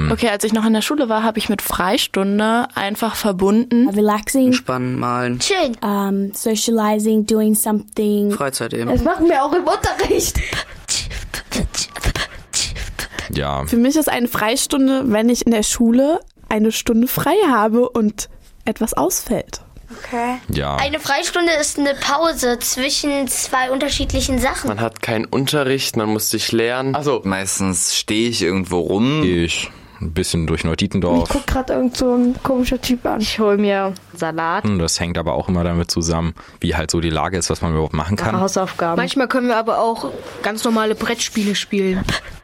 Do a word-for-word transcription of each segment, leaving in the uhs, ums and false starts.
Ähm, okay, als ich noch in der Schule war, habe ich mit Freistunde einfach verbunden. Relaxing. Entspannen, malen. Chillen. Um, socializing, doing something. Freizeit eben. Das machen wir auch im Unterricht. ja. Für mich ist eine Freistunde, wenn ich in der Schule eine Stunde frei habe und etwas ausfällt. Okay. Ja. Eine Freistunde ist eine Pause zwischen zwei unterschiedlichen Sachen. Man hat keinen Unterricht, man muss sich lernen. Also Meistens stehe ich irgendwo rum. Ich ein bisschen durch Neudietendorf. Ich guck gerade irgend so ein komischer Typ an. Ich hol mir Salat. Das hängt aber auch immer damit zusammen, wie halt so die Lage ist, was man überhaupt machen kann. Hausaufgaben. Manchmal können wir aber auch ganz normale Brettspiele spielen.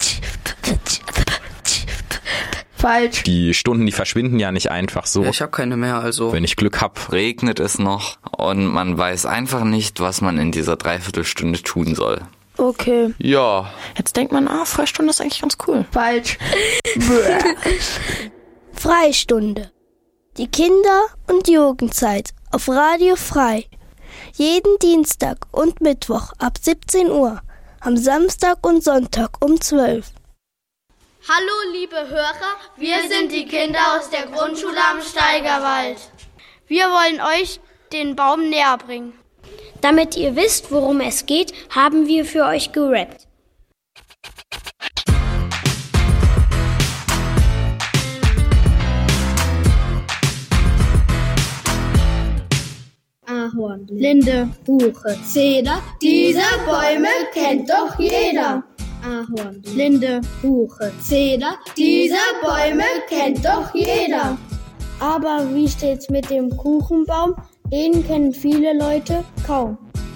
Falsch. Die Stunden, die verschwinden ja nicht einfach so. Ja, ich habe keine mehr, also. Wenn ich Glück hab. Regnet es noch und man weiß einfach nicht, was man in dieser Dreiviertelstunde tun soll. Okay. ja, Jetzt denkt man, ah, Freistunde ist eigentlich ganz cool. Falsch. Freistunde. Die Kinder- und Jugendzeit auf Radio Frei. Jeden Dienstag und Mittwoch ab siebzehn Uhr. Am Samstag und Sonntag um zwölf. Hallo liebe Hörer, wir sind die Kinder aus der Grundschule am Steigerwald. Wir wollen euch den Baum näher bringen. Damit ihr wisst, worum es geht, haben wir für euch gerappt. Ahorn, Linde, Buche, Zeder, diese Bäume kennt doch jeder. Ahorn, Linde, Buche, Zeder, diese Bäume kennt doch jeder. Aber wie steht's mit dem Kuchenbaum? Den kennen viele Leute kaum.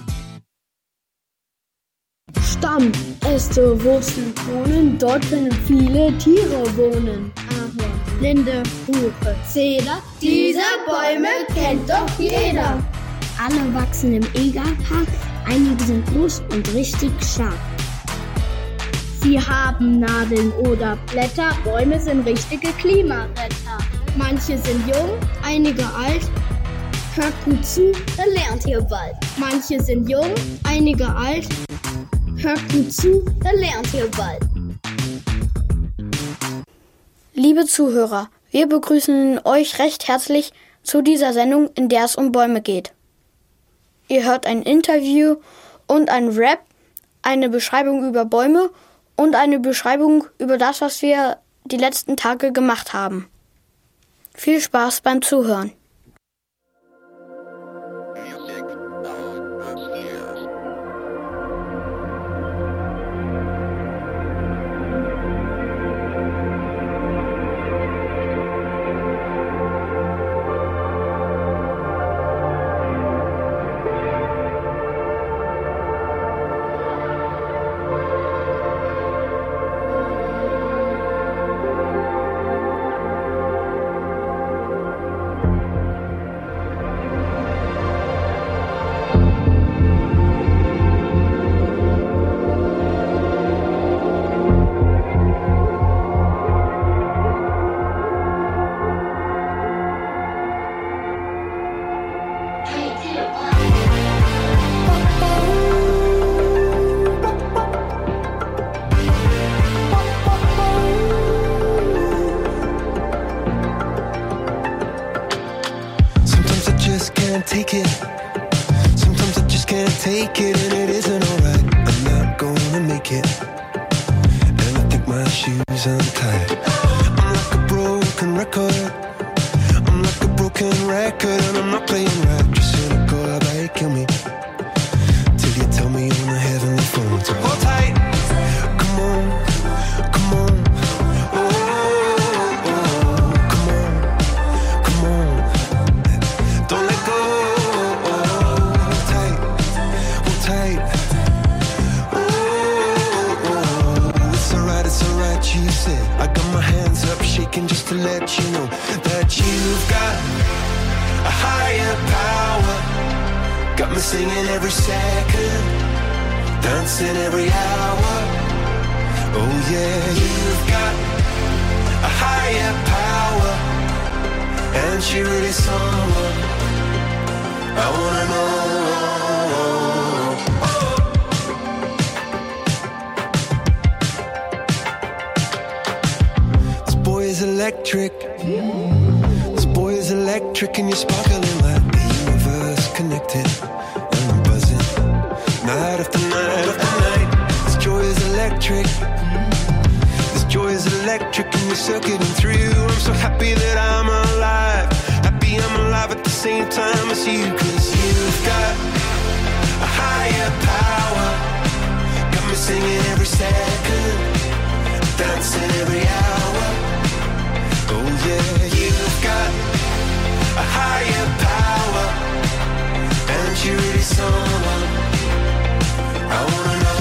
Stamm, Äste, Wurzeln, Kronen, dort können viele Tiere wohnen. Ahorn, Linde, Buche, Zeder, diese Bäume kennt doch jeder. Alle wachsen im Egerpark, einige sind groß und richtig stark. Sie haben Nadeln oder Blätter, Bäume sind richtige Klimaretter. Manche sind jung, einige alt, hört gut zu, dann lernt ihr bald. Manche sind jung, einige alt, hört gut zu, dann lernt ihr bald. Liebe Zuhörer, wir begrüßen euch recht herzlich zu dieser Sendung, in der es um Bäume geht. Ihr hört ein Interview und ein Rap, eine Beschreibung über Bäume und eine Beschreibung über das, was wir die letzten Tage gemacht haben. Viel Spaß beim Zuhören. Take it. Sometimes I just can't take it, and it isn't alright. I'm not gonna make it, and I think my shoes untied. I'm like a broken record. I'm like a broken record, and I'm not playing right. Just cynical, how about you kill me till you tell me on the heavenly phone. So hold tight, come on, come on. I got my hands up shaking just to let you know that you've got a higher power. Got me singing every second, dancing every hour. Oh yeah, you've got a higher power, and she really someone I wanna know. electric. This boy is electric and you're sparkling like the universe connected. And I'm buzzing night after night after night. This joy is electric. This joy is electric and you're circuiting through. I'm so happy that I'm alive. Happy I'm alive at the same time as you. Cause you've got a higher power. Got me singing every second, dancing every hour. Oh yeah, you've got a higher power. And you're really someone I wanna know.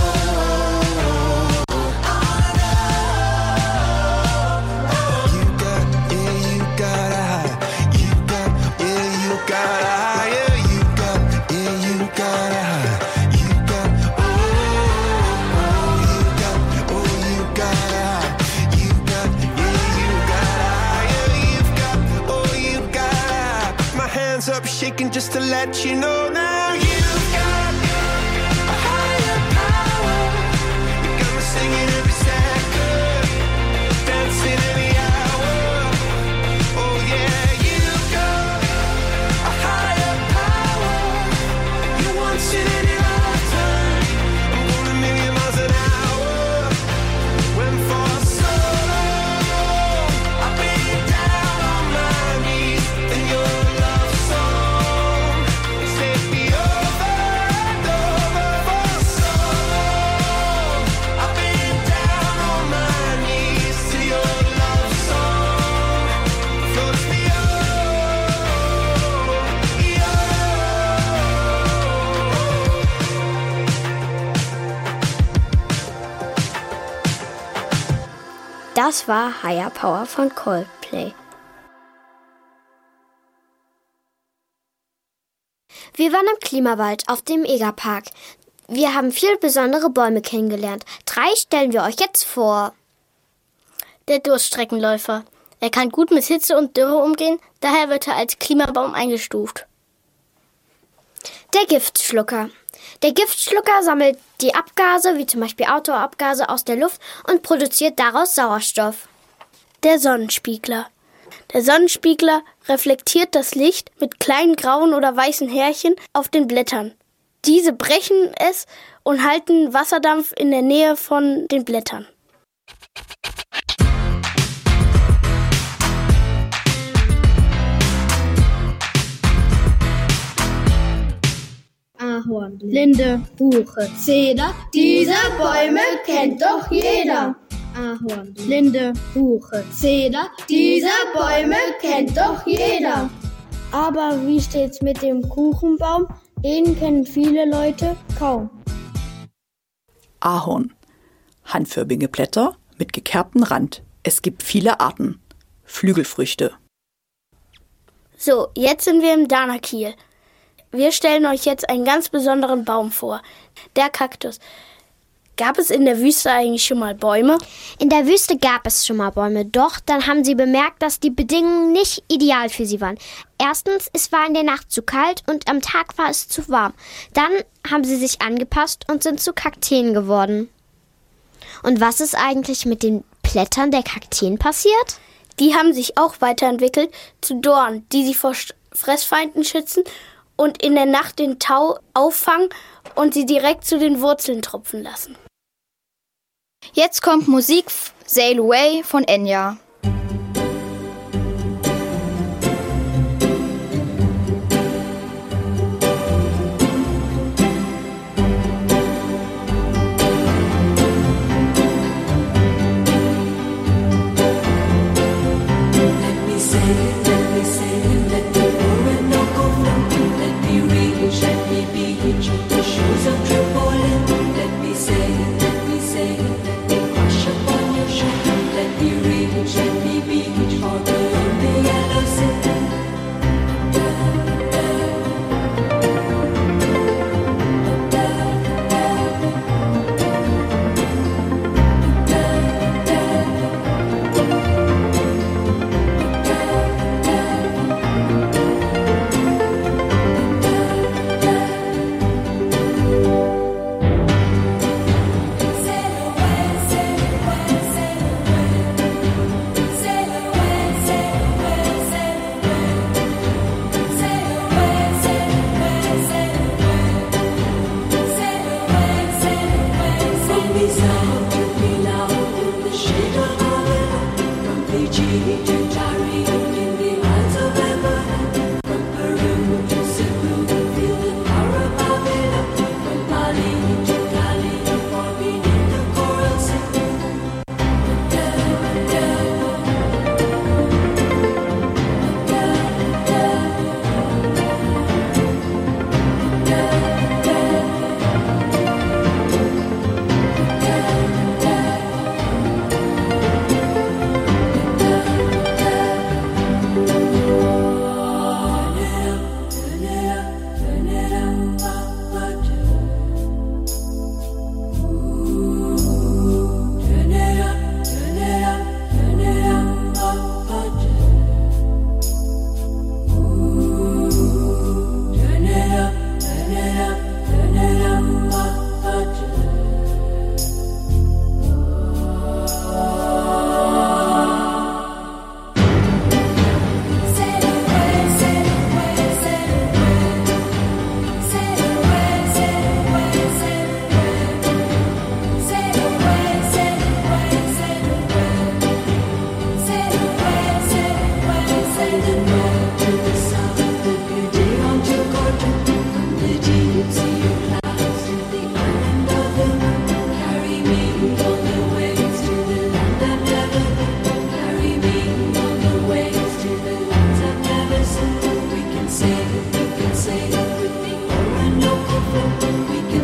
You got, yeah, you got a high. You got, yeah, you got a higher. You got, yeah, you got a high. You got, oh, oh, you got, oh, you got a high. You got, yeah, you got a higher. You've got, oh, you got a high. My hands up shaking just to let you know now. You've got a higher power. You got me singing every second, dancing every hour. Oh yeah, you've got a higher power. You once in any lifetime. I'm going a million miles an hour. Went for so long, I've been down on my knees in your love song. Take me over and over for so long. I've been down on my knees to your love song. Floats me Das war Higher Power von Coldplay. Wir waren im Klimawald auf dem Egerpark. Wir haben viele besondere Bäume kennengelernt. Drei stellen wir euch jetzt vor. Der Durststreckenläufer. Er kann gut mit Hitze und Dürre umgehen, daher wird er als Klimabaum eingestuft. Der Giftschlucker. Der Giftschlucker sammelt die Abgase, wie zum Beispiel Autoabgase, aus der Luft und produziert daraus Sauerstoff. Der Sonnenspiegler. Der Sonnenspiegler reflektiert das Licht mit kleinen grauen oder weißen Härchen auf den Blättern. Diese brechen es und halten Wasserdampf in der Nähe von den Blättern. Ahorn, Linde, Buche, Zeder, diese Bäume kennt doch jeder. Ahorn, Linde, Buche, Zeder, diese Bäume kennt doch jeder. Aber wie steht's mit dem Kuchenbaum? Den kennen viele Leute kaum. Ahorn. Handförmige Blätter mit gekerbtem Rand. Es gibt viele Arten. Flügelfrüchte. So, jetzt sind wir im Danakiel. Wir stellen euch jetzt einen ganz besonderen Baum vor. Der Kaktus. Gab es in der Wüste eigentlich schon mal Bäume? In der Wüste gab es schon mal Bäume, doch dann haben sie bemerkt, dass die Bedingungen nicht ideal für sie waren. Erstens, es war in der Nacht zu kalt und am Tag war es zu warm. Dann haben sie sich angepasst und sind zu Kakteen geworden. Und was ist eigentlich mit den Blättern der Kakteen passiert? Die haben sich auch weiterentwickelt zu Dornen, die sie vor Fressfeinden schützen und in der Nacht den Tau auffangen und sie direkt zu den Wurzeln tropfen lassen. Jetzt kommt Musik Sail Away von Enya.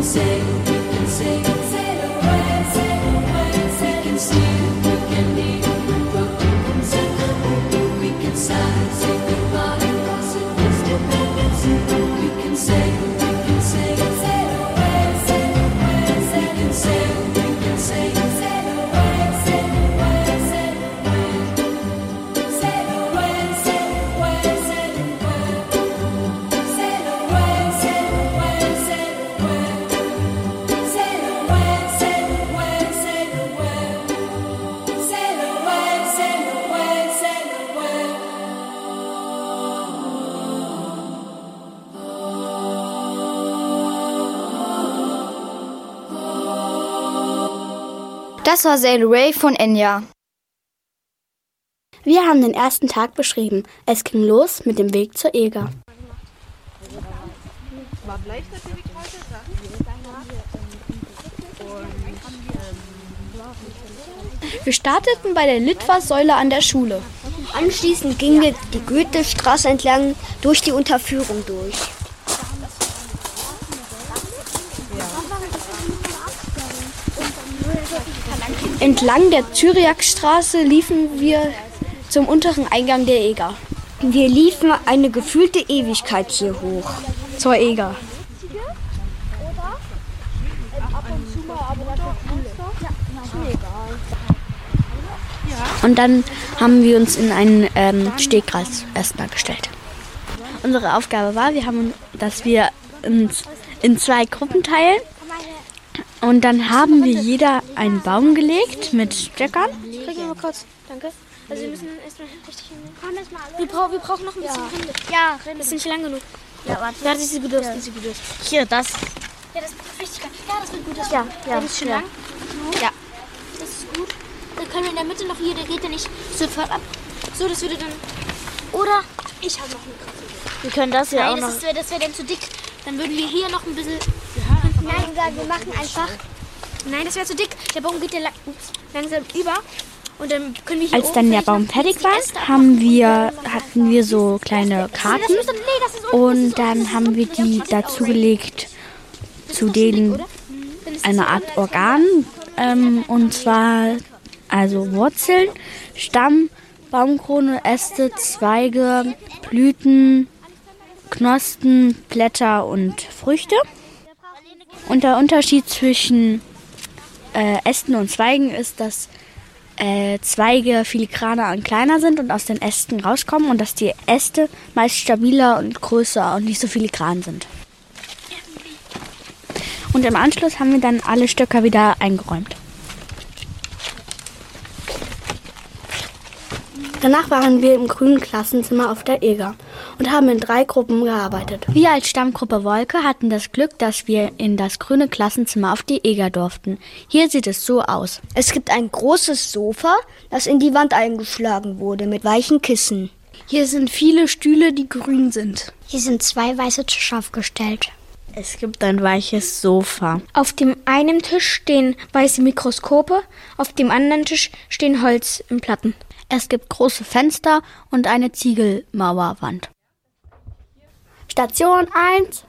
Das war Sail Away von Enya. Wir haben den ersten Tag beschrieben. Es ging los mit dem Weg zur Eger. Wir starteten bei der Litfaßsäule an der Schule. Anschließend gingen wir die Goethestraße entlang durch die Unterführung durch. Entlang der Zyriakstraße liefen wir zum unteren Eingang der Eger. Wir liefen eine gefühlte Ewigkeit hier hoch. Zur Eger. Und dann haben wir uns in einen ähm, Stegkreis erstmal gestellt. Unsere Aufgabe war, wir haben, dass wir uns in zwei Gruppen teilen. Und dann haben wir jeder einen Baum gelegt mit Stöckern. Krieg ich mal kurz, danke. Also wir müssen erstmal richtig hinlegen. Wir, brauch, wir brauchen noch ein bisschen ja. Rinde. Ja, Rinde. Das ist nicht lang genug. Ja, warte. Da ist sie bedürft, ja. ist sie bedürft. Hier, das. Ja, das ist richtig geil. Ja, das wird gut. Das ja, wird ja. Das ist schön ja. lang. Ja. Das ist gut. Dann können wir in der Mitte noch hier, der geht ja nicht sofort ab. So, das würde dann... Oder ich habe noch eine Kraft. Wir können das hier Nein, auch noch... das wäre das wär dann zu dick. Dann würden wir hier noch ein bisschen... Nein, sagen, wir machen einfach... Nein, das wäre zu dick. Der Baum geht ja lang, ups, langsam über. Und dann können wir hier Als dann der Baum fertig war, haben wir, hatten wir so kleine Karten. Und dann haben wir die dazugelegt zu denen eine Art Organ. Ähm, und zwar also Wurzeln, Stamm, Baumkrone, Äste, Zweige, Blüten, Knospen, Blätter und Früchte. Und der Unterschied zwischen äh, Ästen und Zweigen ist, dass äh, Zweige filigraner und kleiner sind und aus den Ästen rauskommen und dass die Äste meist stabiler und größer und nicht so filigran sind. Und im Anschluss haben wir dann alle Stöcker wieder eingeräumt. Danach waren wir im grünen Klassenzimmer auf der Eger und haben in drei Gruppen gearbeitet. Wir als Stammgruppe Wolke hatten das Glück, dass wir in das grüne Klassenzimmer auf die Eger durften. Hier sieht es so aus. Es gibt ein großes Sofa, das in die Wand eingeschlagen wurde mit weichen Kissen. Hier sind viele Stühle, die grün sind. Hier sind zwei weiße Tische aufgestellt. Es gibt ein weiches Sofa. Auf dem einen Tisch stehen weiße Mikroskope, auf dem anderen Tisch stehen Holz in Platten. Es gibt große Fenster und eine Ziegelmauerwand. Station eins.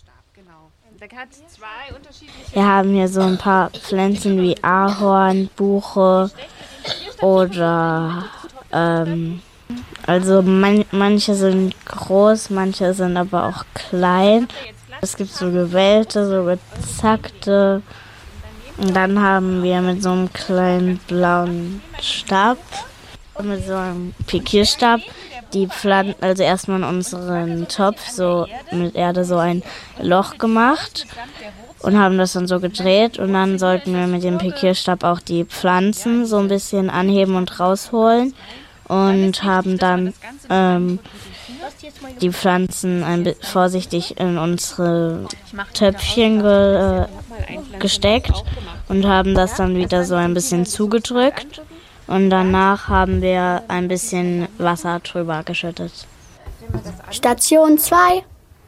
Wir haben hier so ein paar Pflanzen wie Ahorn, Buche oder ähm, also man, manche sind groß, manche sind aber auch klein. Es gibt so gewellte, so gezackte. Und dann haben wir mit so einem kleinen blauen Stab, mit so einem Pikierstab, die Pflanzen, also erstmal in unseren Topf so mit Erde so ein Loch gemacht und haben das dann so gedreht und dann sollten wir mit dem Pikierstab auch die Pflanzen so ein bisschen anheben und rausholen und haben dann ähm, die Pflanzen ein bisschen vorsichtig in unsere Töpfchen ge, äh, gesteckt und haben das dann wieder so ein bisschen zugedrückt. Und danach haben wir ein bisschen Wasser drüber geschüttet. Station zwei.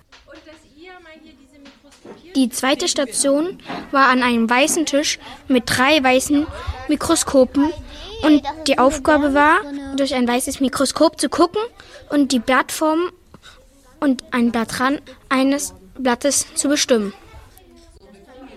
Die zweite Station war an einem weißen Tisch mit drei weißen Mikroskopen. Und die Aufgabe war, durch ein weißes Mikroskop zu gucken und die Blattform und ein Blattrand eines Blattes zu bestimmen.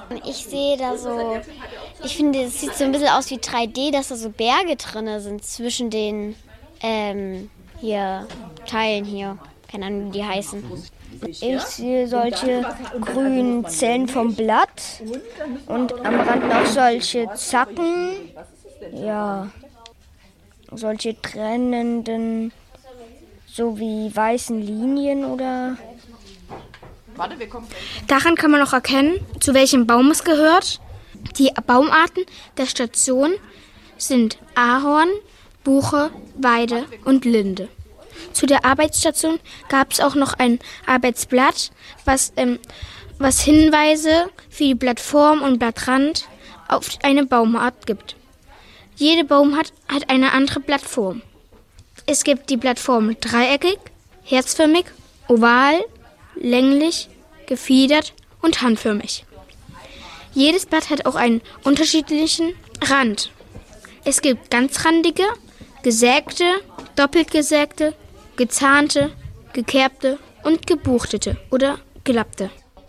Ich sehe da so, ich finde, es sieht so ein bisschen aus wie drei D, dass da so Berge drin sind zwischen den ähm, hier Teilen hier. Keine Ahnung, wie die heißen. Ich sehe solche grünen Zellen vom Blatt und am Rand noch solche Zacken. Ja, solche trennenden, so wie weißen Linien oder... Daran kann man auch erkennen, zu welchem Baum es gehört. Die Baumarten der Station sind Ahorn, Buche, Weide und Linde. Zu der Arbeitsstation gab es auch noch ein Arbeitsblatt, was, ähm, was Hinweise für die Blattform und Blattrand auf eine Baumart gibt. Jede Baumart hat eine andere Blattform. Es gibt die Blattform dreieckig, herzförmig, oval, länglich, gefiedert und handförmig. Jedes Blatt hat auch einen unterschiedlichen Rand. Es gibt ganzrandige, gesägte, doppelt gesägte, gezahnte, gekerbte und gebuchtete oder gelappte.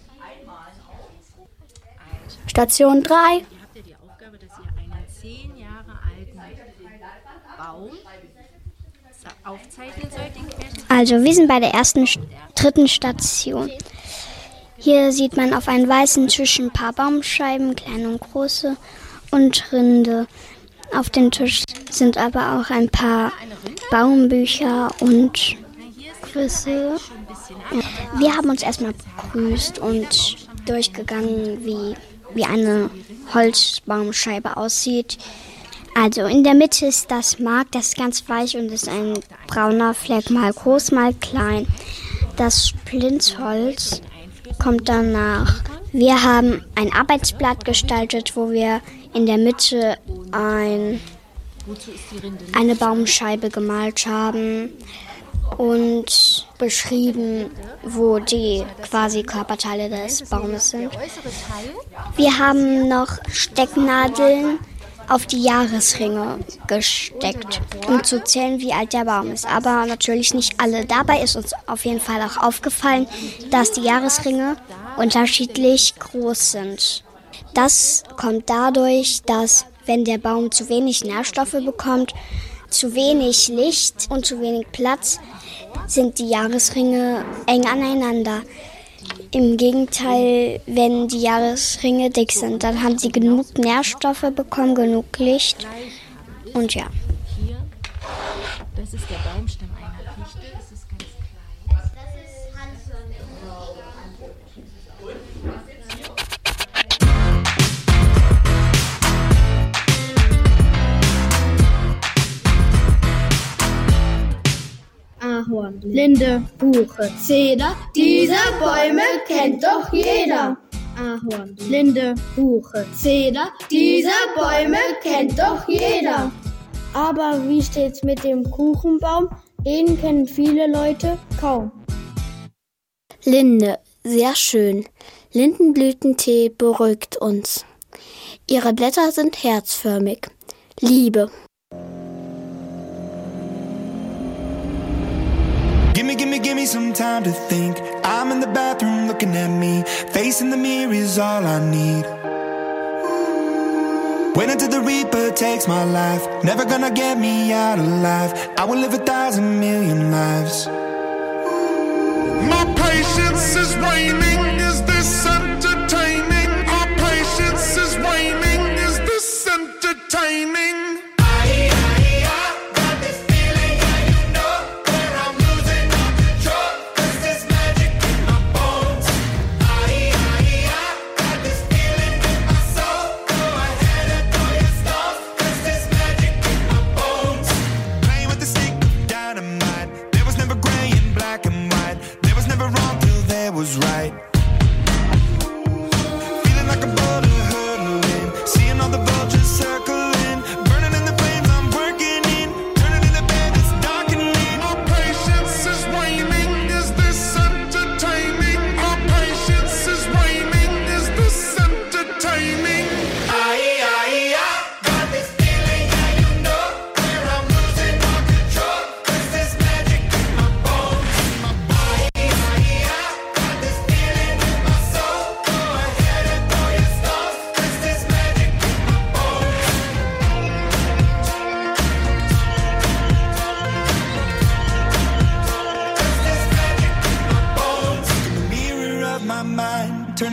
Station drei. Habt ihr die Aufgabe, dass ihr einen zehn Jahre alten Baum aufzeichnen sollt? Also, wir sind bei der ersten, dritten Station. Hier sieht man auf einem weißen Tisch ein paar Baumscheiben, kleine und große, und Rinde. Auf dem Tisch sind aber auch ein paar Baumbücher und Quizze. Wir haben uns erstmal begrüßt und durchgegangen, wie, wie eine Holzbaumscheibe aussieht. Also in der Mitte ist das Mark, das ist ganz weich und ist ein brauner Fleck, mal groß, mal klein. Das Splintholz kommt danach. Wir haben ein Arbeitsblatt gestaltet, wo wir in der Mitte ein, eine Baumscheibe gemalt haben und beschrieben, wo die quasi Körperteile des Baumes sind. Wir haben noch Stecknadeln auf die Jahresringe gesteckt, um zu zählen, wie alt der Baum ist. Aber natürlich nicht alle. Dabei ist uns auf jeden Fall auch aufgefallen, dass die Jahresringe unterschiedlich groß sind. Das kommt dadurch, dass wenn der Baum zu wenig Nährstoffe bekommt, zu wenig Licht und zu wenig Platz, sind die Jahresringe eng aneinander. Im Gegenteil, wenn die Jahresringe dick sind, dann haben sie genug Nährstoffe bekommen, genug Licht und ja. Hier, das ist der Baumstamm einer Fichte, das ist ganz klein. Das ist handförmig. Ahorn, Linde, Buche, Zeder, diese Bäume kennt doch jeder. Ahorn, Linde, Buche, Zeder, diese Bäume kennt doch jeder. Aber wie steht's mit dem Kuchenbaum? Den kennen viele Leute kaum. Linde, sehr schön. Lindenblütentee beruhigt uns. Ihre Blätter sind herzförmig. Liebe. Gimme, gimme, gimme some time to think. I'm in the bathroom looking at me. Facing the mirror is all I need. Wait until the Reaper takes my life. Never gonna get me out alive. I will live a thousand million lives. My patience is waning. Is this entertaining? Our patience is waning. Is this entertaining? Was right. Feeling like a boulder hurtling, seeing all the vultures circling, burning in the flames I'm working in, turning in the bed it's darkening. Our patience is waning, is this entertaining? Our patience is waning, is this entertaining? Aye, aye, aye. Got this feeling, yeah, you know, where I'm losing all control, 'cause there's magic in my bones. Aye, aye, aye. Got this feeling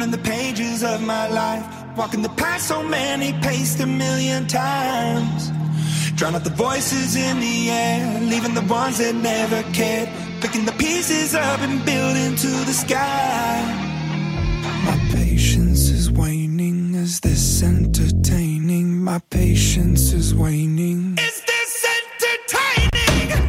turning the pages of my life, walking the path so many paced a million times. Drown out the voices in the air, leaving the ones that never cared, picking the pieces up and building to the sky. My patience is waning, is this entertaining? My patience is waning. Is this entertaining?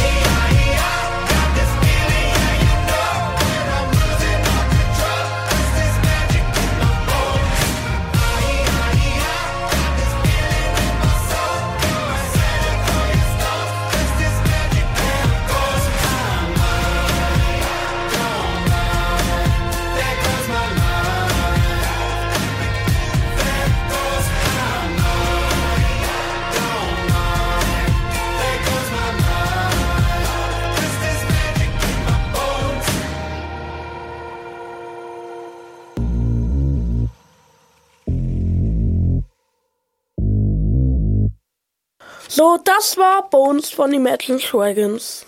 So, das war Bones von Imagine Dragons.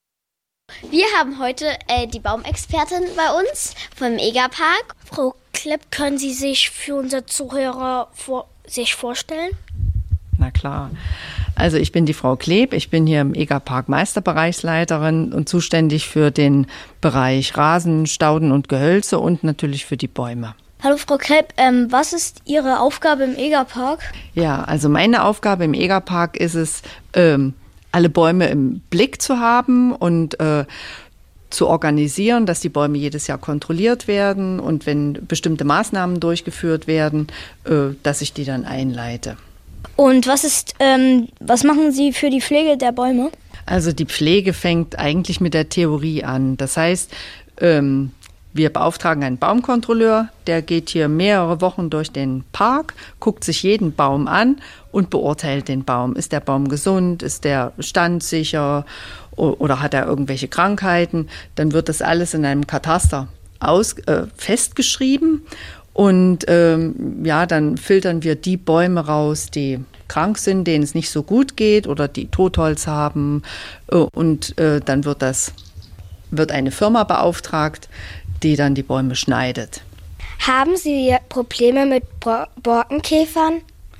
Wir haben heute äh, die Baumexpertin bei uns vom Egerpark. Frau Klepp, können Sie sich für unsere Zuhörer vor, sich vorstellen? Na klar. Also ich bin die Frau Kleb, ich bin hier im Egerpark Meisterbereichsleiterin und zuständig für den Bereich Rasen, Stauden und Gehölze und natürlich für die Bäume. Hallo Frau Klepp, ähm, was ist Ihre Aufgabe im Egerpark? Ja, also meine Aufgabe im Egerpark ist es, ähm, alle Bäume im Blick zu haben und äh, zu organisieren, dass die Bäume jedes Jahr kontrolliert werden und wenn bestimmte Maßnahmen durchgeführt werden, äh, dass ich die dann einleite. Und was ist, ähm, was machen Sie für die Pflege der Bäume? Also die Pflege fängt eigentlich mit der Theorie an. Das heißt, ähm, wir beauftragen einen Baumkontrolleur, der geht hier mehrere Wochen durch den Park, guckt sich jeden Baum an und beurteilt den Baum. Ist der Baum gesund? Ist der standsicher? Oder hat er irgendwelche Krankheiten? Dann wird das alles in einem Kataster aus, äh, festgeschrieben. Und ähm, ja, dann filtern wir die Bäume raus, die krank sind, denen es nicht so gut geht oder die Totholz haben. Und äh, dann wird das, wird eine Firma beauftragt, die dann die Bäume schneidet. Haben Sie Probleme mit Bo- Borkenkäfern?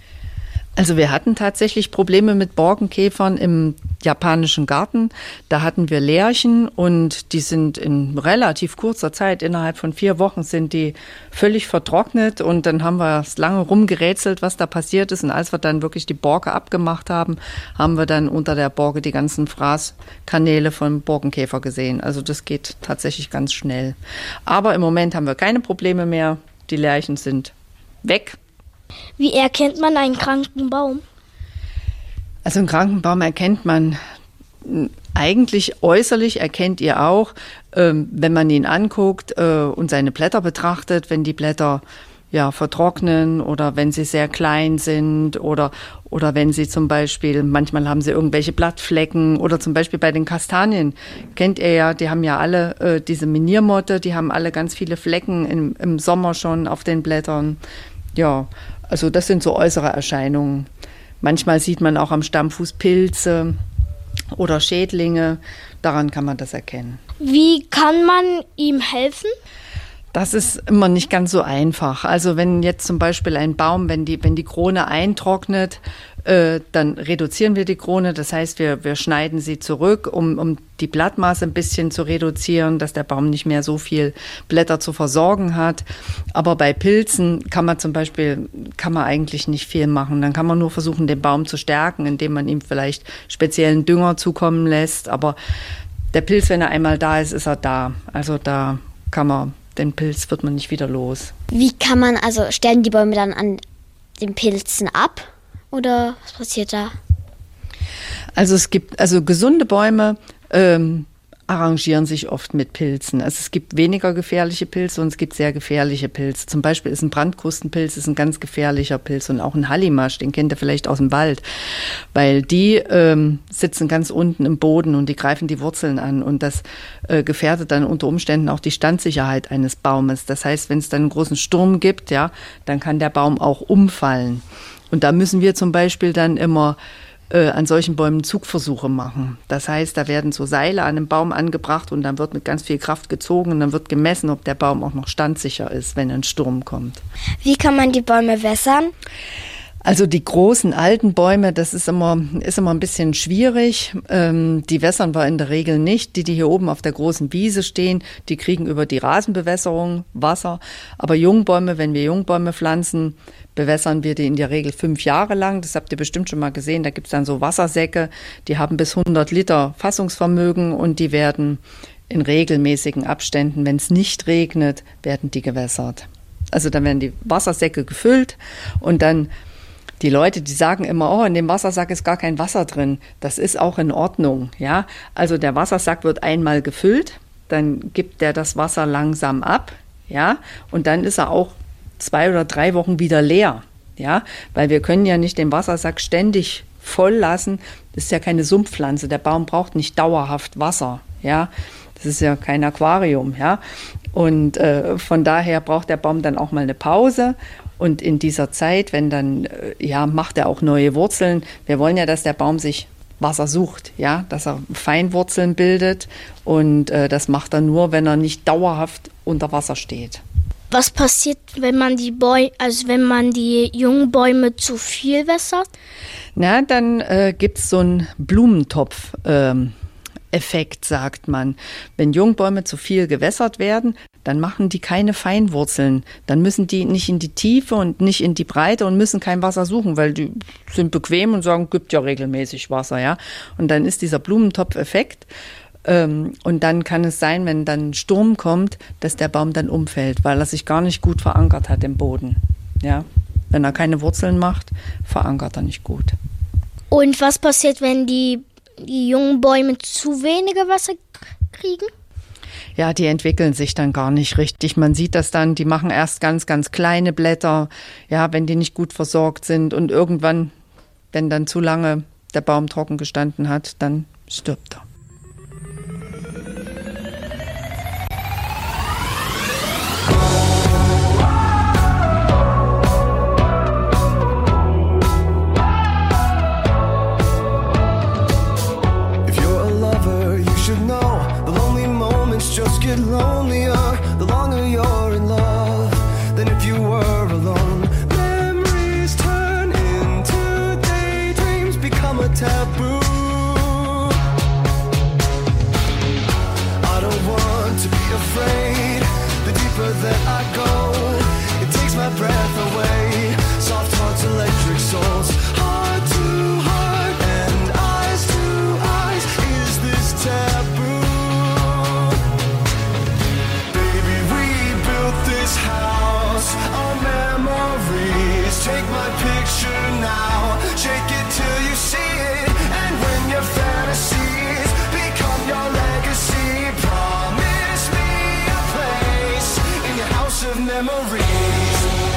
Also wir hatten tatsächlich Probleme mit Borkenkäfern im japanischen Garten. Da hatten wir Lärchen und die sind in relativ kurzer Zeit, innerhalb von vier Wochen, sind die völlig vertrocknet. Und dann haben wir lange rumgerätselt, was da passiert ist. Und als wir dann wirklich die Borke abgemacht haben, haben wir dann unter der Borke die ganzen Fraßkanäle von Borkenkäfer gesehen. Also das geht tatsächlich ganz schnell. Aber im Moment haben wir keine Probleme mehr. Die Lärchen sind weg. Wie erkennt man einen kranken Baum? Also einen kranken Baum erkennt man eigentlich äußerlich, erkennt ihr auch, ähm, wenn man ihn anguckt äh, und seine Blätter betrachtet, wenn die Blätter ja vertrocknen oder wenn sie sehr klein sind oder, oder wenn sie zum Beispiel, manchmal haben sie irgendwelche Blattflecken oder zum Beispiel bei den Kastanien, kennt ihr ja, die haben ja alle äh, diese Miniermotte, die haben alle ganz viele Flecken im, im Sommer schon auf den Blättern. Ja, also das sind so äußere Erscheinungen. Manchmal sieht man auch am Stammfuß Pilze oder Schädlinge. Daran kann man das erkennen. Wie kann man ihm helfen? Das ist immer nicht ganz so einfach. Also wenn jetzt zum Beispiel ein Baum, wenn die, wenn die Krone eintrocknet, äh, dann reduzieren wir die Krone. Das heißt, wir, wir schneiden sie zurück, um, um die Blattmaße ein bisschen zu reduzieren, dass der Baum nicht mehr so viel Blätter zu versorgen hat. Aber bei Pilzen kann man zum Beispiel, kann man eigentlich nicht viel machen. Dann kann man nur versuchen, den Baum zu stärken, indem man ihm vielleicht speziellen Dünger zukommen lässt. Aber der Pilz, wenn er einmal da ist, ist er da. Also da kann man, den Pilz wird man nicht wieder los. Wie kann man, also sterben die Bäume dann an den Pilzen ab? Oder was passiert da? Also es gibt, also gesunde Bäume ähm, arrangieren sich oft mit Pilzen. Also es gibt weniger gefährliche Pilze und es gibt sehr gefährliche Pilze. Zum Beispiel ist ein Brandkrustenpilz ist ein ganz gefährlicher Pilz und auch ein Hallimasch, den kennt ihr vielleicht aus dem Wald, weil die ähm, sitzen ganz unten im Boden und die greifen die Wurzeln an und das äh, gefährdet dann unter Umständen auch die Standsicherheit eines Baumes. Das heißt, wenn es dann einen großen Sturm gibt, ja, dann kann der Baum auch umfallen. Und da müssen wir zum Beispiel dann immer äh, an solchen Bäumen Zugversuche machen. Das heißt, da werden so Seile an einem Baum angebracht und dann wird mit ganz viel Kraft gezogen und dann wird gemessen, ob der Baum auch noch standsicher ist, wenn ein Sturm kommt. Wie kann man die Bäume wässern? Also die großen alten Bäume, das ist immer, ist immer ein bisschen schwierig. Ähm, die wässern wir in der Regel nicht. Die, die hier oben auf der großen Wiese stehen, die kriegen über die Rasenbewässerung Wasser. Aber Jungbäume, wenn wir Jungbäume pflanzen, bewässern wir die in der Regel fünf Jahre lang. Das habt ihr bestimmt schon mal gesehen. Da gibt's dann so Wassersäcke, die haben bis hundert Liter Fassungsvermögen und die werden in regelmäßigen Abständen, wenn es nicht regnet, werden die gewässert. Also dann werden die Wassersäcke gefüllt und dann die Leute, die sagen immer, oh, in dem Wassersack ist gar kein Wasser drin. Das ist auch in Ordnung, ja. Also der Wassersack wird einmal gefüllt, dann gibt der das Wasser langsam ab, ja. Und dann ist er auch zwei oder drei Wochen wieder leer, ja. Weil wir können ja nicht den Wassersack ständig voll lassen. Das ist ja keine Sumpfpflanze. Der Baum braucht nicht dauerhaft Wasser, ja. Das ist ja kein Aquarium, ja. Und äh, von daher braucht der Baum dann auch mal eine Pause. Und in dieser Zeit, wenn dann, ja, macht er auch neue Wurzeln. Wir wollen ja, dass der Baum sich Wasser sucht, ja, dass er Feinwurzeln bildet. Und äh, das macht er nur, wenn er nicht dauerhaft unter Wasser steht. Was passiert, wenn man die Bäume, also wenn man die jungen Bäume zu viel wässert? Na, dann äh, gibt's so einen Blumentopf. Ähm, Effekt, sagt man. Wenn Jungbäume zu viel gewässert werden, dann machen die keine Feinwurzeln. Dann müssen die nicht in die Tiefe und nicht in die Breite und müssen kein Wasser suchen, weil die sind bequem und sagen, gibt ja regelmäßig Wasser, ja. Und dann ist dieser Blumentopf-Effekt. Ähm, und dann kann es sein, wenn dann ein Sturm kommt, dass der Baum dann umfällt, weil er sich gar nicht gut verankert hat im Boden, ja. Wenn er keine Wurzeln macht, verankert er nicht gut. Und was passiert, wenn die die jungen Bäume zu wenige Wasser kriegen? Ja, die entwickeln sich dann gar nicht richtig. Man sieht das dann, die machen erst ganz, ganz kleine Blätter, ja, wenn die nicht gut versorgt sind. Und irgendwann, wenn dann zu lange der Baum trocken gestanden hat, dann stirbt er. Just get lonelier the longer you're in love than if you were alone. Memories turn into daydreams, become a taboo. I don't want to be afraid. The deeper that I go, it takes my breath away. Soft hearts, electric souls, heart to heart and eyes to eyes. Is this taboo? This house of memories. Take my picture now, shake it till you see it. And when your fantasies become your legacy, promise me a place in your house of memories.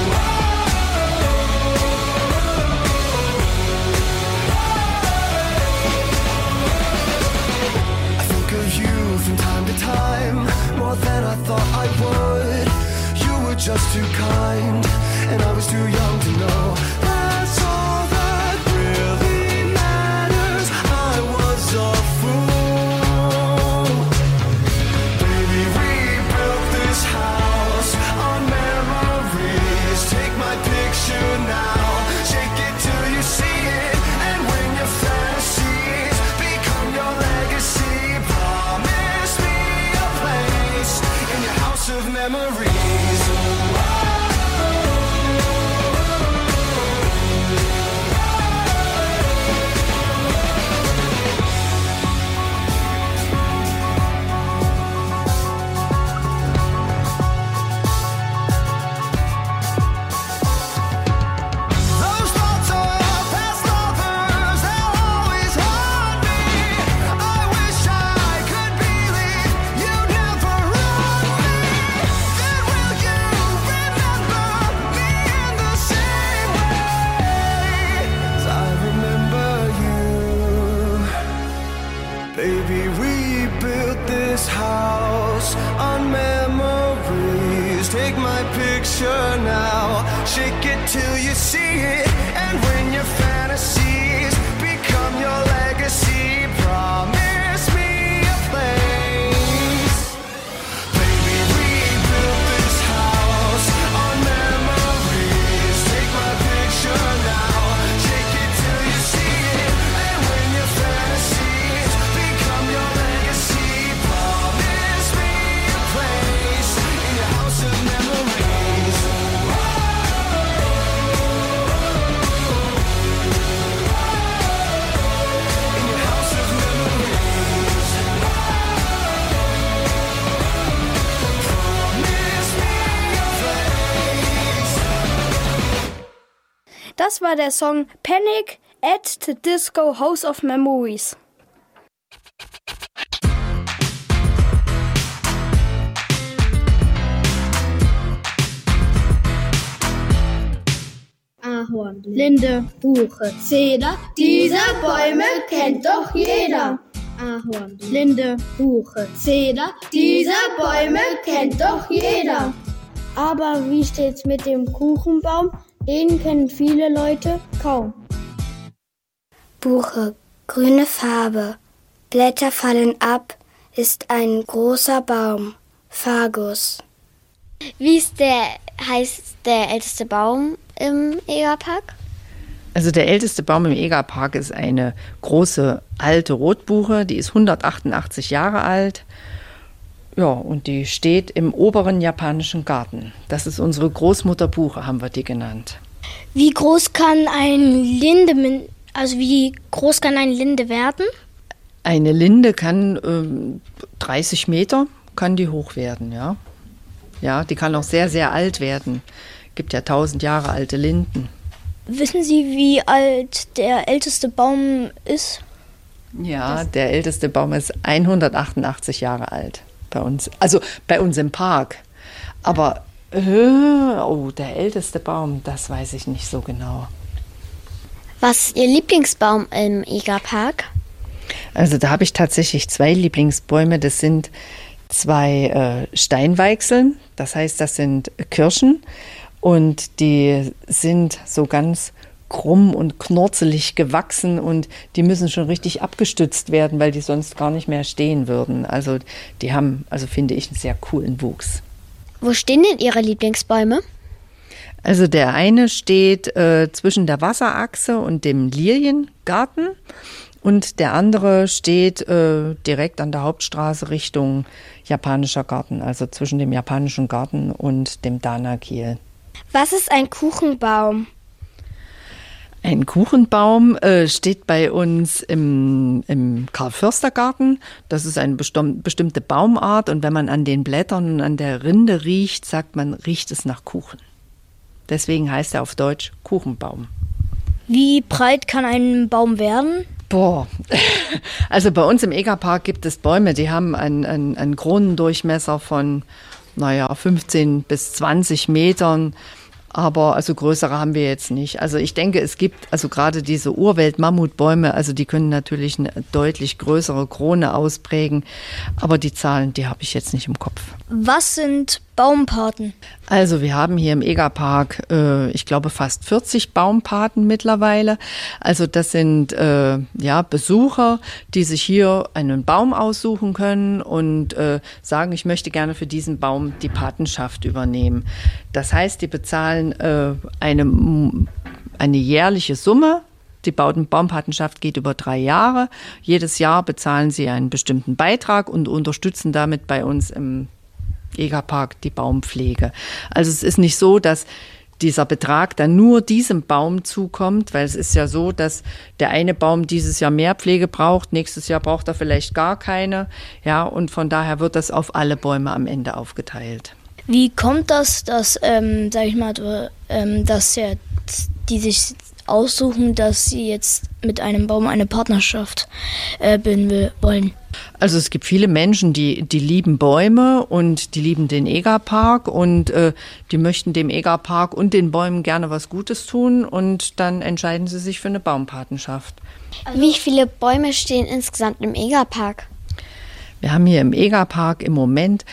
I think of you from time to time, more than I thought I would. Just too kind, and I was too young to know that's all that really matters. I was a fool. Baby, we built this house on memories. Take my picture now, shake it till you see it. And when your fantasies become your legacy, promise me a place in your house of memories. Now, shake it till you see it. And when your fantasies become Das war der Song Panic at the Disco House of Memories. Ahorn, Linde, Buche, Zeder, diese Bäume kennt doch jeder. Ahorn, Linde, Buche, Zeder, diese Bäume kennt doch jeder. Aber wie steht's mit dem Kuchenbaum? Den kennen viele Leute kaum. Buche, grüne Farbe, Blätter fallen ab, ist ein großer Baum, Fagus. Wie ist der, heißt der älteste Baum im Egerpark? Also der älteste Baum im Egerpark ist eine große alte Rotbuche, die ist hundertachtundachtzig Jahre alt. Ja, und die steht im oberen japanischen Garten. Das ist unsere Großmutterbuche, haben wir die genannt. Wie groß kann ein Linde, also wie groß kann eine Linde werden? Eine Linde kann ähm, dreißig Meter, kann die hoch werden, ja. Ja, die kann auch sehr, sehr alt werden. Gibt ja tausend Jahre alte Linden. Wissen Sie, wie alt der älteste Baum ist? Ja, der älteste Baum ist hundertachtundachtzig Jahre alt bei uns. Also bei uns im Park. Aber, äh, oh, der älteste Baum, das weiß ich nicht so genau. Was ist Ihr Lieblingsbaum im Egerpark? Also da habe ich tatsächlich zwei Lieblingsbäume. Das sind zwei äh, Steinweichseln. Das heißt, das sind Kirschen. Und die sind so ganz krumm und knurzelig gewachsen und die müssen schon richtig abgestützt werden, weil die sonst gar nicht mehr stehen würden. Also die haben, also finde ich, einen sehr coolen Wuchs. Wo stehen denn Ihre Lieblingsbäume? Also der eine steht äh, zwischen der Wasserachse und dem Liliengarten und der andere steht äh, direkt an der Hauptstraße Richtung Japanischer Garten, also zwischen dem Japanischen Garten und dem Dana-Kiel. Was ist ein Kuchenbaum? Ein Kuchenbaum äh, steht bei uns im, im Karl-Förster-Garten. Das ist eine bestimm- bestimmte Baumart und wenn man an den Blättern und an der Rinde riecht, sagt man, riecht es nach Kuchen. Deswegen heißt er auf Deutsch Kuchenbaum. Wie breit kann ein Baum werden? Boah, also bei uns im Egerpark gibt es Bäume, die haben einen, einen, einen Kronendurchmesser von, naja, fünfzehn bis zwanzig Metern. Aber also größere haben wir jetzt nicht. Also ich denke, es gibt also gerade diese Urwelt-Mammutbäume, also die können natürlich eine deutlich größere Krone ausprägen. Aber die Zahlen, die habe ich jetzt nicht im Kopf. Was sind Baumpaten? Also wir haben hier im Egerpark, äh, ich glaube, fast vierzig Baumpaten mittlerweile. Also das sind äh, ja Besucher, die sich hier einen Baum aussuchen können und äh, sagen, ich möchte gerne für diesen Baum die Patenschaft übernehmen. Das heißt, die bezahlen äh, eine, eine jährliche Summe. Die Baumpatenschaft geht über drei Jahre. Jedes Jahr bezahlen sie einen bestimmten Beitrag und unterstützen damit bei uns im Egerpark die Baumpflege. Also es ist nicht so, dass dieser Betrag dann nur diesem Baum zukommt, weil es ist ja so, dass der eine Baum dieses Jahr mehr Pflege braucht, nächstes Jahr braucht er vielleicht gar keine. Ja, und von daher wird das auf alle Bäume am Ende aufgeteilt. Wie kommt das, dass, ähm, sag ich mal, ähm, dass ja, die sich aussuchen, dass sie jetzt mit einem Baum eine Partnerschaft äh, bilden wollen? Also es gibt viele Menschen, die, die lieben Bäume und die lieben den Egerpark und äh, die möchten dem Egerpark und den Bäumen gerne was Gutes tun und dann entscheiden sie sich für eine Baumpatenschaft. Wie viele Bäume stehen insgesamt im Egerpark? Wir haben hier im Egerpark im Moment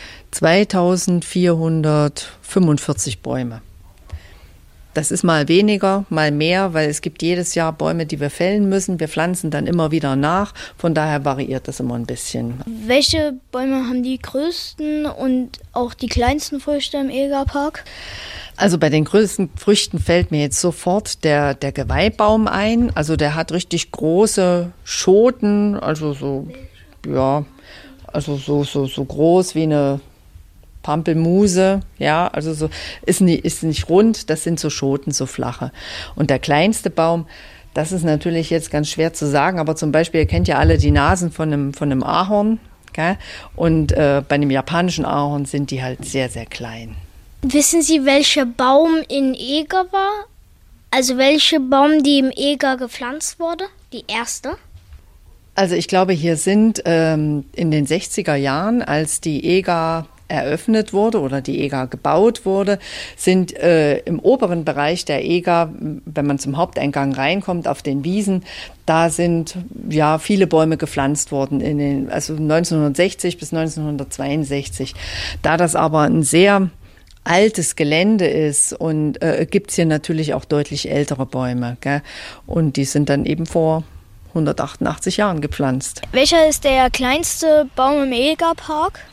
zweitausendvierhundertfünfundvierzig Bäume. Das ist mal weniger, mal mehr, weil es gibt jedes Jahr Bäume, die wir fällen müssen. Wir pflanzen dann immer wieder nach. Von daher variiert das immer ein bisschen. Welche Bäume haben die größten und auch die kleinsten Früchte im Egerpark? Also bei den größten Früchten fällt mir jetzt sofort der, der Geweihbaum ein. Also der hat richtig große Schoten, also so, ja, also so, so, so groß wie eine Pampelmuse, ja, also so ist nicht, ist nicht rund, das sind so Schoten, so flache. Und der kleinste Baum, das ist natürlich jetzt ganz schwer zu sagen, aber zum Beispiel, ihr kennt ja alle die Nasen von einem, von einem Ahorn, gell? Und äh, bei einem japanischen Ahorn sind die halt sehr, sehr klein. Wissen Sie, welcher Baum in Eger war? Also welche Baum, die im Eger gepflanzt wurde? Die erste? Also ich glaube, hier sind ähm, in den sechziger Jahren, als die Eger eröffnet wurde oder die Eger gebaut wurde, sind äh, im oberen Bereich der Eger, wenn man zum Haupteingang reinkommt, auf den Wiesen, da sind ja viele Bäume gepflanzt worden, in den, also neunzehnhundertsechzig bis neunzehnhundertzweiundsechzig. Da das aber ein sehr altes Gelände ist und äh, gibt es hier natürlich auch deutlich ältere Bäume, gell? Und die sind dann eben vor hundertachtundachtzig Jahren gepflanzt. Welcher ist der kleinste Baum im Egerpark?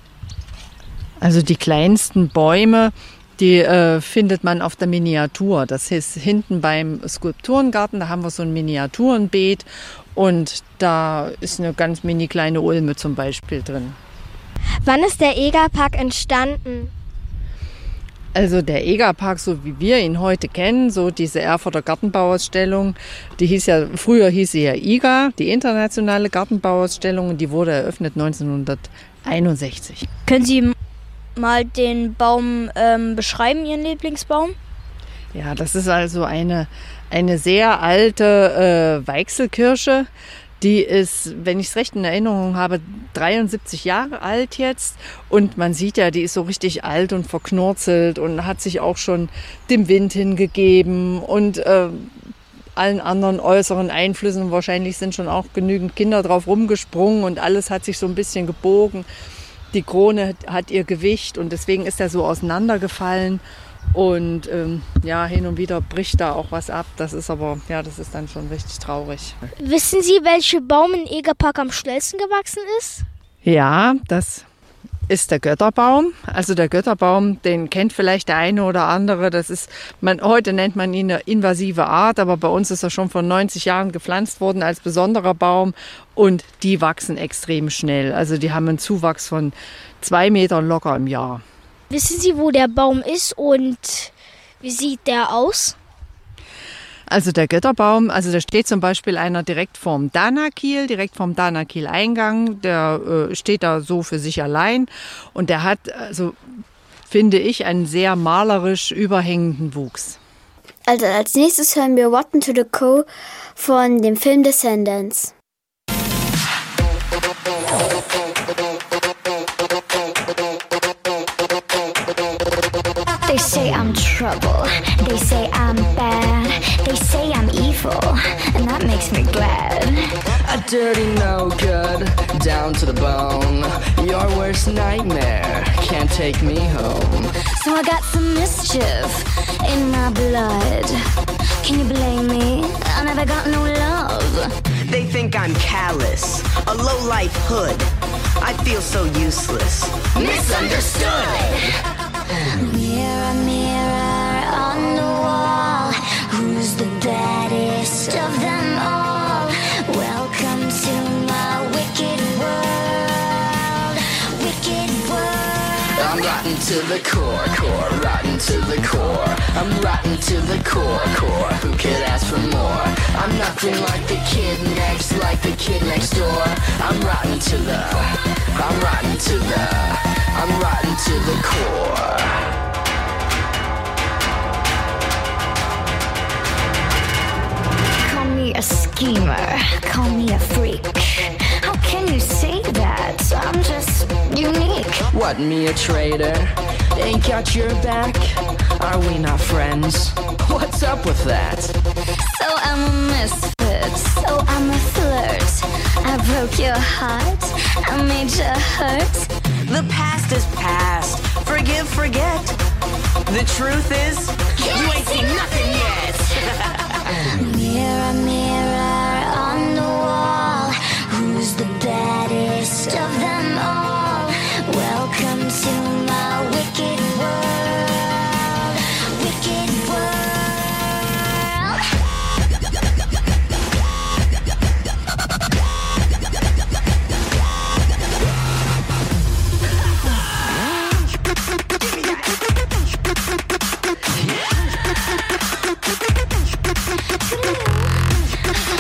Also die kleinsten Bäume, die äh, findet man auf der Miniatur. Das ist hinten beim Skulpturengarten, da haben wir so ein Miniaturenbeet und da ist eine ganz mini kleine Ulme zum Beispiel drin. Wann ist der Egerpark entstanden? Also der Egerpark, so wie wir ihn heute kennen, so diese Erfurter Gartenbauausstellung, die hieß ja, früher hieß sie ja I G A, die internationale Gartenbauausstellung, und die wurde eröffnet neunzehnhunderteinundsechzig. Können Sie mal den Baum ähm, beschreiben, Ihren Lieblingsbaum? Ja, das ist also eine, eine sehr alte äh, Weichselkirsche. Die ist, wenn ich es recht in Erinnerung habe, dreiundsiebzig Jahre alt jetzt. Und man sieht ja, die ist so richtig alt und verknurzelt und hat sich auch schon dem Wind hingegeben und äh, allen anderen äußeren Einflüssen. Wahrscheinlich sind schon auch genügend Kinder drauf rumgesprungen und alles hat sich so ein bisschen gebogen. Die Krone hat ihr Gewicht und deswegen ist er so auseinandergefallen. Und ähm, ja, hin und wieder bricht da auch was ab. Das ist aber, ja, das ist dann schon richtig traurig. Wissen Sie, welcher Baum im Egerpark am schnellsten gewachsen ist? Ja, das ist der Götterbaum. Also der Götterbaum, den kennt vielleicht der eine oder andere. Das ist, man, heute nennt man ihn eine invasive Art, aber bei uns ist er schon vor neunzig Jahren gepflanzt worden als besonderer Baum. Und die wachsen extrem schnell. Also die haben einen Zuwachs von zwei Metern locker im Jahr. Wissen Sie, wo der Baum ist und wie sieht der aus? Also der Götterbaum, also da steht zum Beispiel einer direkt vorm Danakiel, direkt vorm Danakiel-Eingang. Der äh, steht da so für sich allein und der hat, also finde ich, einen sehr malerisch überhängenden Wuchs. Also als nächstes hören wir Rotten to the Core von dem Film Descendants. They say I'm trouble, they say I'm bad, they say I'm evil, and that makes me glad. A dirty no good, down to the bone, your worst nightmare, can't take me home. So I got some mischief in my blood. Can you blame me? I never got no love. They think I'm callous, a low-life hood. I feel so useless. Misunderstood! Mirror, mirror on the wall, who's the baddest of them all? Welcome to my wicked world, wicked world. I'm rotten to the core, core, rotten to the core. I'm rotten to the core, core. Who could ask for more? I'm nothing like the kid next, like the kid next door. I'm rotten to the, I'm rotten to the, I'm rotten to the core. Call me a schemer, call me a freak. How can you say that? I'm just unique. What, me a traitor? Ain't got your back? Are we not friends? What's up with that? So I'm a misfit, so I'm a flirt. I broke your heart, I made you hurt. The past is past, forgive, forget. The truth is, you ain't seen nothing yet. Mirror, mirror on the wall, who's the baddest of them all? Welcome to my wicked world, wicked world.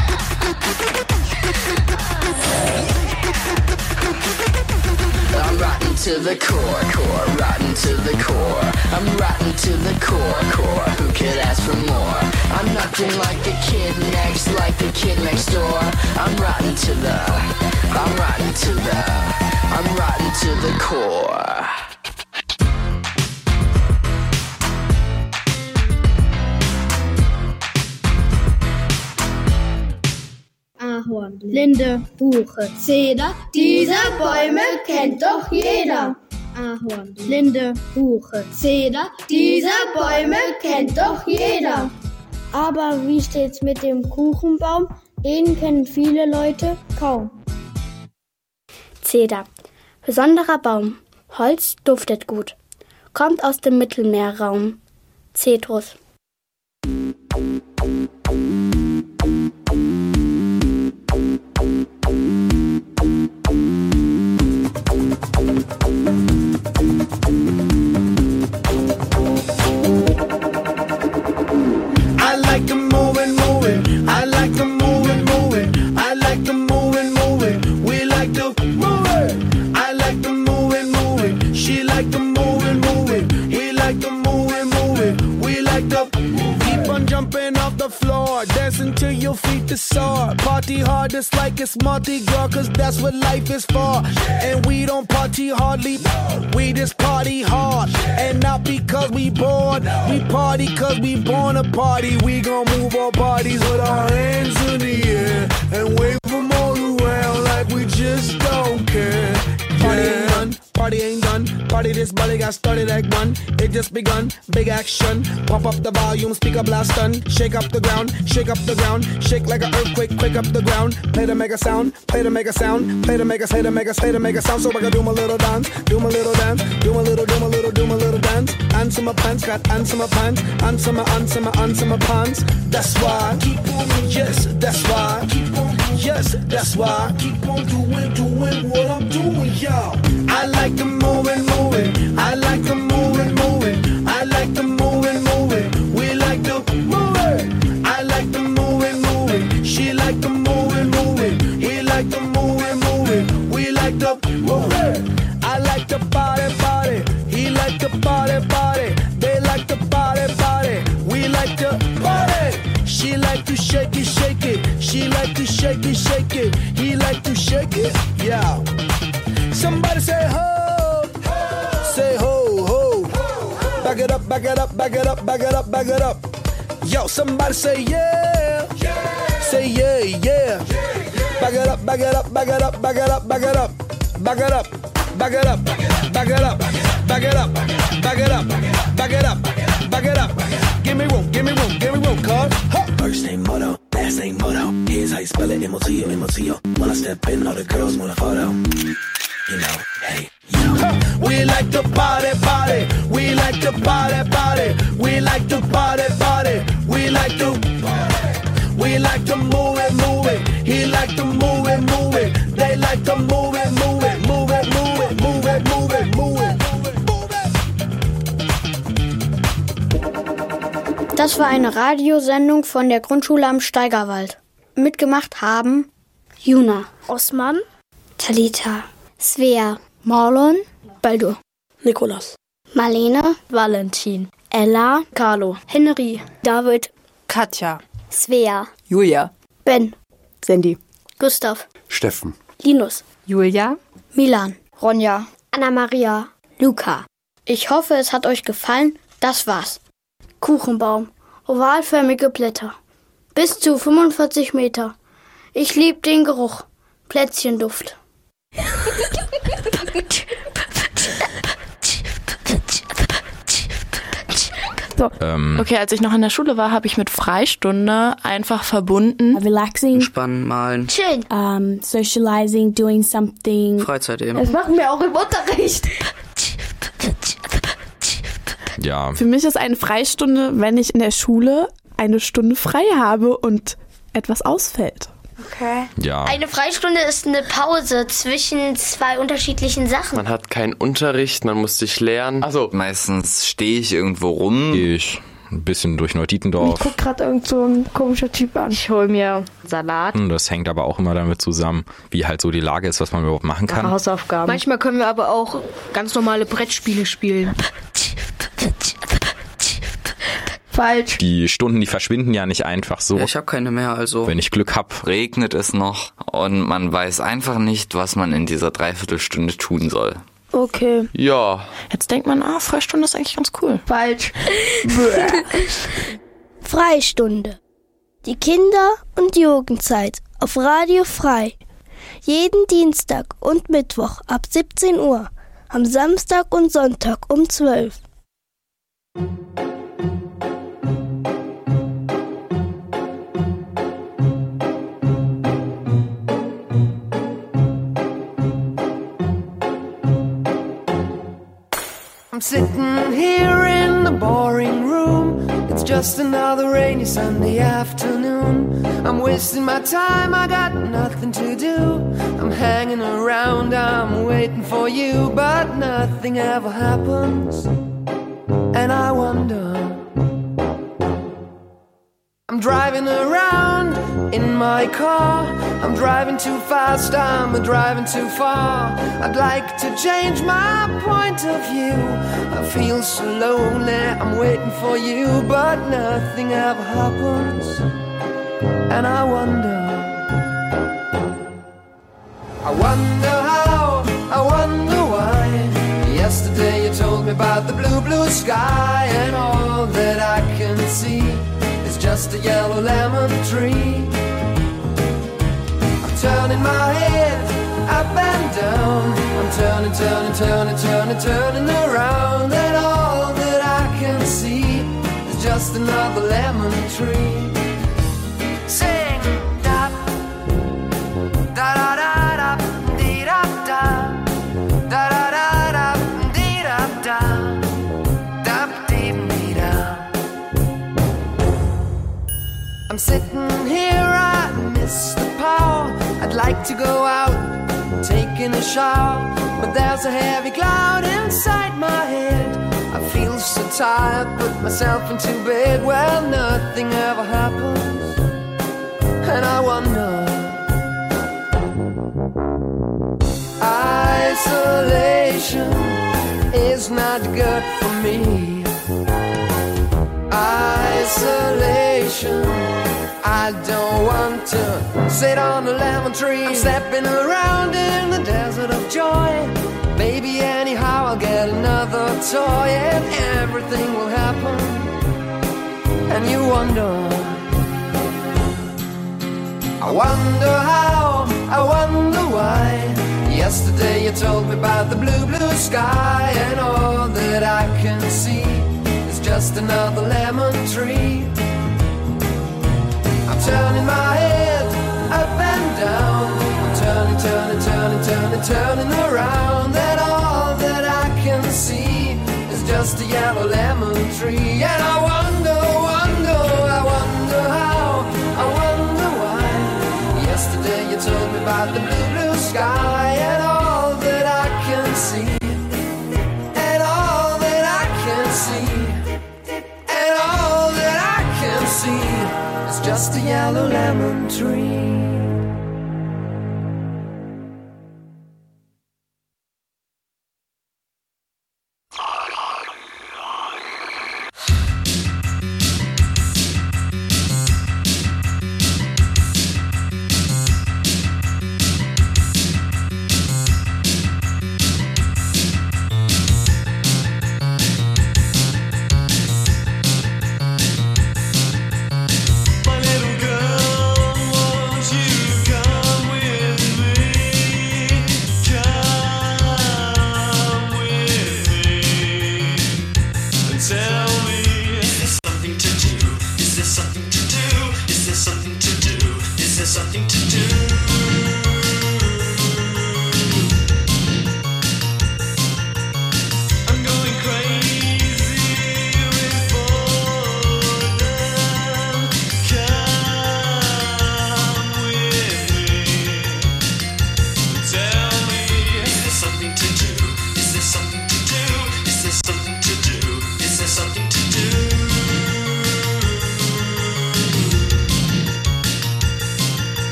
I'm rotten to the core, core, rotten to the core. I'm rotten to the core, core. Who could ask for more? I'm nothing like the kid next, like the kid next door. I'm rotten to the, I'm rotten to the, I'm rotten to the core. Ahorn, Linde, Buche, Zeder, diese Bäume kennt doch jeder. Ahorn, Linde, Buche, Zeder, diese Bäume kennt doch jeder. Aber wie steht's mit dem Kuchenbaum? Den kennen viele Leute kaum. Zeder. Besonderer Baum. Holz duftet gut. Kommt aus dem Mittelmeerraum. Zetrus. I like to move and move it. I like to move and move it. I like to move and move it. We like to move it. I like to move and move it. She like to move and move it. He like to move and move it. We like to keep on jumping off the floor, dancing till your feet is sore. Party hard just like it's Mardi Gras, cause that's what life is for. And we don't party hardly, we just party hard. And not because we bored, we party cause we born to party. We gon' move our bodies with our hands in the air and wave them all around like we just don't care. Party ain't done, party ain't done. Party this body got started like one. It just begun, big action. Pump up the volume, speaker blast stun. Shake up the ground, shake up the ground. Shake like an earthquake, quake up the ground. Play to make a sound, play to make a sound. Play to make us, play to make us, play to make a sound. So I can do my little dance, do my little dance. Do my little, do my little, do my little dance. Answer my pants, got answer my pants. Answer my, answer my, answer my pants. That's why, keep on, yes, that's why. Keep on, yes, that's why. Keep on doing, doing what I'm doing, y'all. I like to move and move it. I like to move and move it. I like to move and move it. We like to move it. I like to move and move it. She like to move and move it. He like to move and move it. We like to move it. I like to party, party. He like to party, party. They like to party, party. We like to party. She like to shake it, shake it. She like to shake it, shake it. He like to shake it, yeah. Somebody say ho, ho. Say ho, ho, ho. Back it up, back it up, back it up, back it up, back it up. Yo, somebody say yeah, yeah. Say yeah, yeah, yeah, yeah. Back it up, back it up, back it up, back it up, back it up, back it up, back it up, back it up, back it up, back it up, back it up, back it up. Give me room, give me room, give me room, cuz. First name Moto, last name Moto. Here's how you spell it, M O T O, M O T O. When I step in, all the girls want a photo. You know, hey, yo. We like to party, party. We like to party, party. We like to party, party. We like to party. We like to move it, move it. He like to move it, move it. They like to move it, move it, move it, move it, move it, move it, move it. Das war eine Radiosendung von der Grundschule am Steigerwald. Mitgemacht haben Juna, Osman, Talita, Svea, Marlon, Baldur, Nikolas, Marlene, Valentin, Ella, Carlo, Henry, David, Katja, Svea, Julia, Ben, Sandy, Gustav, Steffen, Linus, Julia, Milan, Ronja, Anna-Maria, Luca. Ich hoffe, es hat euch gefallen. Das war's. Kuchenbaum, ovalförmige Blätter, bis zu fünfundvierzig Meter. Ich lieb den Geruch, Plätzchenduft. So. Ähm. Okay, als ich noch in der Schule war, habe ich mit Freistunde einfach verbunden. Relaxing. Entspannen, malen. Chillen. Um, socializing, doing something. Freizeit eben. Das machen wir auch im Unterricht. Ja. Für mich ist eine Freistunde, wenn ich in der Schule eine Stunde frei habe und etwas ausfällt. Okay. Ja. Eine Freistunde ist eine Pause zwischen zwei unterschiedlichen Sachen. Man hat keinen Unterricht, man muss sich lernen. Also meistens stehe ich irgendwo rum. Ich. ein bisschen durch Neudietendorf. Ich guck gerade irgend so ein komischer Typ an. Ich hole mir Salat. Das hängt aber auch immer damit zusammen, wie halt so die Lage ist, was man überhaupt machen kann. Hausaufgaben. Manchmal können wir aber auch ganz normale Brettspiele spielen. Falsch. Die Stunden, die verschwinden ja nicht einfach so. Ja, ich habe keine mehr, also. Wenn ich Glück hab. Regnet es noch und man weiß einfach nicht, was man in dieser Dreiviertelstunde tun soll. Okay. Ja. Jetzt denkt man, ah, Freistunde ist eigentlich ganz cool. Falsch. Freistunde. Die Kinder- und Jugendzeit auf Radio Frei. Jeden Dienstag und Mittwoch ab siebzehn Uhr. Am Samstag und Sonntag um zwölf. I'm sitting here in the boring room. It's just another rainy Sunday afternoon. I'm wasting my time, I got nothing to do. I'm hanging around, I'm waiting for you, but nothing ever happens. And I wonder, I'm driving around in my car. I'm driving too fast, I'm driving too far. I'd like to change my point of view. I feel so lonely, I'm waiting for you, but nothing ever happens. And I wonder, I wonder how, I wonder why. Yesterday you told me about the blue, blue sky, and all that I can see is just a yellow lemon tree. I'm turning my head up and down. I'm turning, turning, turning, turning, turning around, and all that I can see is just another lemon tree. Sing da da da da da dee da da da da da da dee da da da dee dee da. I'm sitting here, I miss the power. I'd like to go out, taking a shower, but there's a heavy cloud inside my head. I feel so tired, put myself into bed. Well, nothing ever happens, and I wonder, isolation is not good for me. Isolation, I don't want to sit on a lemon tree. I'm stepping around in the desert of joy. Maybe anyhow I'll get another toy, and everything will happen. And you wonder, I wonder how, I wonder why. Yesterday you told me about the blue, blue sky, and all that I can see is just another lemon tree. I'm turning my head up and down. I'm turning, turning, turning, turning, turning around, and all that I can see is just a yellow lemon tree. And I wonder, wonder, I wonder how, I wonder why. Yesterday you told me about the blue, blue sky, and all that I can see, and all that I can see, and all that I can see is just a yellow lemon tree. My little girl wants you.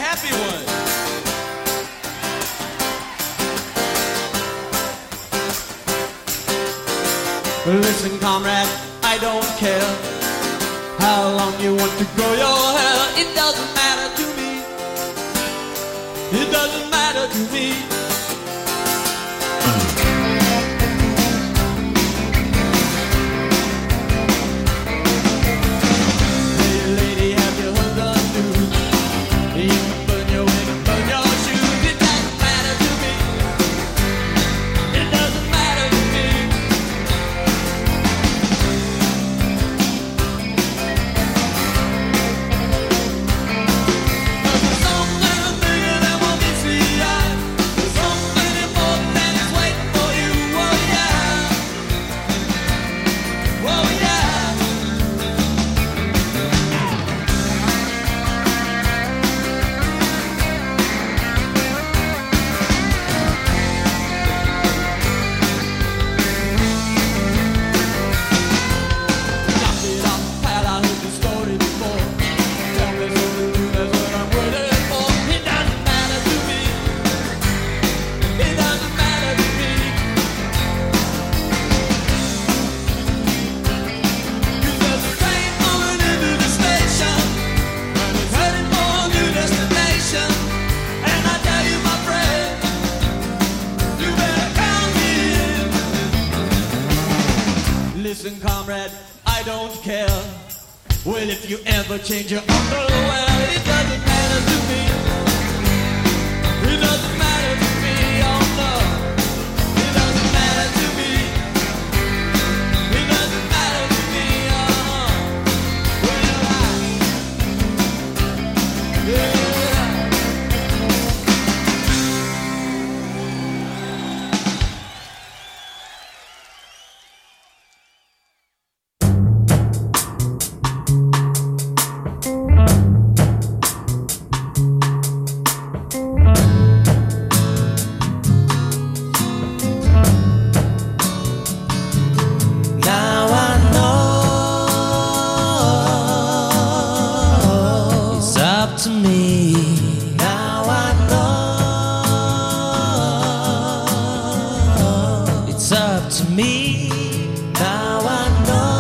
happy one. Listen, comrade, I don't care how long you want to grow your hair. It doesn't matter to me. It doesn't matter to me. Hey lady, have you heard the news? You can burn your wig and burn your shoes. It doesn't matter to me. It doesn't matter to me. There's something bigger than what meets the eye. There's something important and it's waiting for you. Oh yeah. Oh yeah. Knock it off, pal, I heard the story before. Tell me something new, that's what I'm waiting for. It doesn't matter to me. It doesn't matter to me. 'Cause there's a train moving into the station, and it's heading for a new destination. And I tell you, my friend, you better count me in. Listen, comrade, I don't care. Well, if you ever change your underwear, it doesn't matter to me. It doesn't matter to me, oh no. It doesn't matter to me. It doesn't matter to me, uh-huh. Well, I, yeah. Now I know it's up to me. Now I know it's up to me. Now I know